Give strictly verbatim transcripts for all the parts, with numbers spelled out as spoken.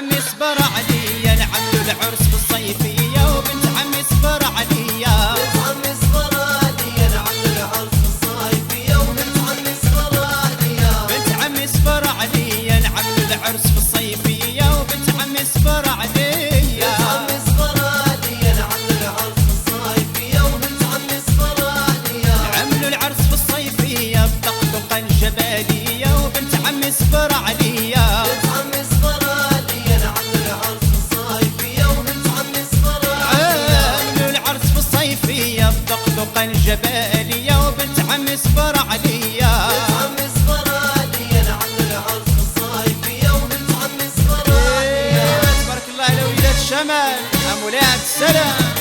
عمي صبر عليا، نعملوا العرس في الصيفية وبنت عمي صبر عليا. بنت عمي صبر عليا، نعملوا العرس في الصيفية وبنت عمي صبر عليا. بنت عمي صبر عليا، نعملوا العرس في الصيفية وبنت عمي صبر عليا. بنت عمي صبر عليا، نعملوا العرس في الصيفية وبنت عمي صبر عليا. نعملوا العرس في الصيفية بطقطقة الجبالية وبنت عمي صبر عليا. بنت عمي صبر عليا، نعملوا العرس في الصيفية وبنت عمي صبر عليا. عملوا العرس في الصيفية بطقطقة الجبالية وبنت عمي صبر عليا. بنت عمي صبر عليا، نعملوا العرس في الصيفية وبنت عمي صبر عليا. تبارك الله على ولاد الشمال، يا مولاي السلام.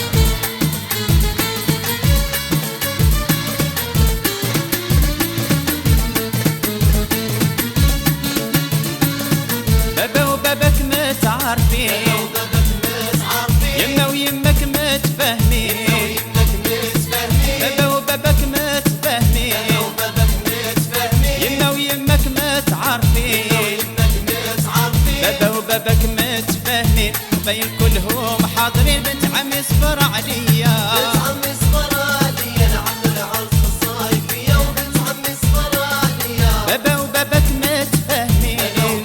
بابا وباباك متعارفين، يما ويمك متفاهمين. بابا وباباك متفاهمين، يما ويمك متعارفين. بابا وباباك متفاهمين، باين كلهم حاضرين. بنت عمي صبر عليا، بنت عمي صبر عليا، نعملوا العرس في الصيفية وبنت عمي صبر عليا. بابا وباباك متفاهمين،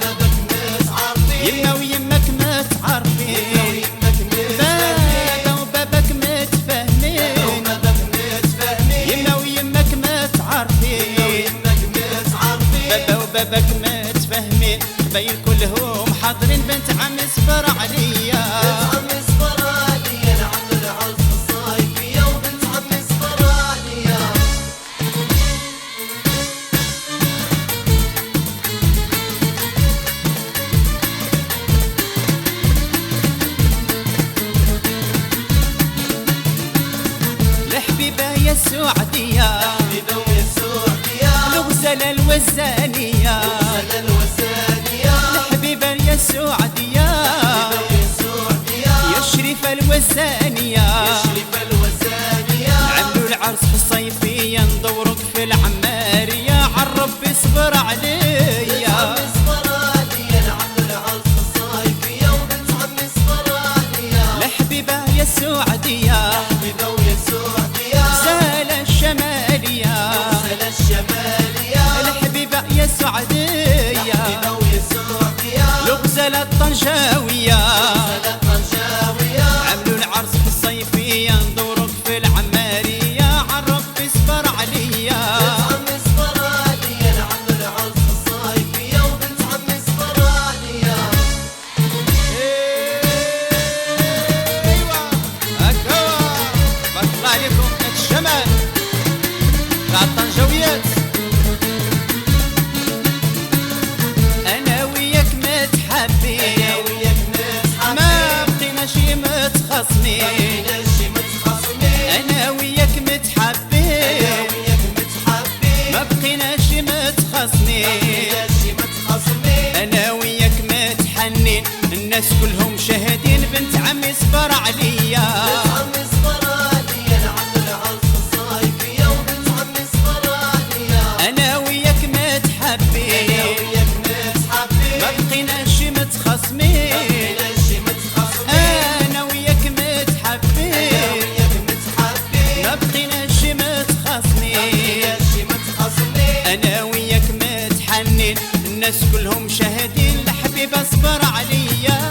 يما ويمك متعارفين. بابا وباباك متفاهمين، يما ويمك متعارفين. بابا وباباك متفاهمين، باين كلهم حاضرين. بنت عمي صبر عليا، بنت عمي صبر عليا، نعملوا العرس في الصيفية وبنت عمي صبر عليا. الحبيبة يا السعدية، حبيبة ويا السعدية، الغزالة الوزانية. الغزالة الوزانية. الحبيبة يا السعدية، حبيبة ويا السعدية، يا الشريفة الوزانية. يا الشريفة الوزانية. عملوا العرس في الصيفية، ندورك في العمارية. عالربي صبر عليا، عمي صبر عليا، نعملوا العرس في الصيفية وبنت عمي صبر عليا. الحبيبة يا السعدية، حبيبة ويا السعدية، سهلة الشمالية. الغزالة الشمالية. الحبيبة يا السعدية، حبيبة ويا السعدية، الغزالة الطنجاوية. الغزالة الطنجاوية. عملوا العرس في الصيفية، ندورك في العمارية. عالربي صبر عليا، بنت عمي صبر عليا، نعملوا العرس في الصيفية وبنت عمي صبر عليا. ايوه هكا بارك الله عليكم يا الشمال تاع الطنجاويات. انا وياك متحابين، أنا وياك متحابين، ما بقيناش متخاصمين. مابقيناش متخاصمين. انا وياك أنا متحابين، وياك متحابين، ما بقيناش متخاصمين. مابقيناش متخاصمين. انا وياك متحنين، الناس كلهم شاهدين. بنت عمي صبر عليا، بنت عمي صبر عليا، نعملوا العرس في الصيفية وبنت عمي صبر عليا. انا وياك متحابين، أنا وياك متحابين، ما بقيناش متخاصمين. مابقيناش متخاصمين. انا وياك متحابين، أنا وياك متحابين، ما بقيناش متخاصمين. مابقيناش متخاصمين. انا وياك متحنين، الناس كلهم شاهدين. الحبيبة صبر عليا،